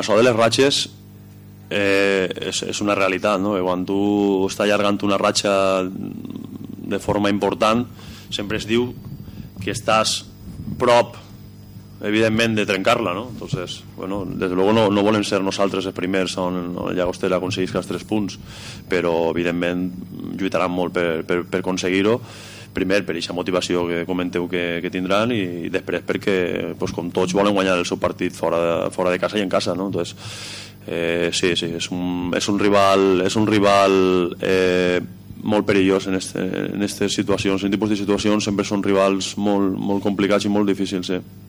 això de les ratxes és una realitat, no? Quan tu estàs allargant una ratxa de forma important, sempre es diu que estàs prop, evidentment, de trencar-la, ¿no? Entonces, bueno, desde luego no volem ser nosaltres els primers on el Llagostera aconseguisca els 3 punts, però evidentment lluitaran molt per aconseguir-ho, primer per aquesta motivació que comenteu que tindran, i després perquè, pues, com tots volen guanyar el seu partit fora de casa i en casa, no? Entonces, sí, és un rival molt perillós en aquestes situacions. En tipus de situacions sempre són rivals molt complicats i molt difícils, sí.